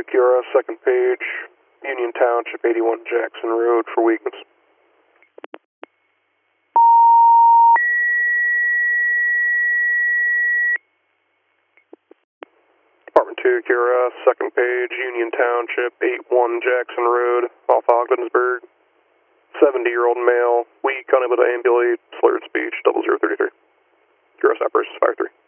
QRS, second page, Union Township, 81 Jackson Road for weakness. Department 2 QRS, second page, Union Township, 81 Jackson Road, off Ogdensburg. 70-year-old male, weak, unable to ambulate, slurred speech, 0033. QRS operations, fire 3.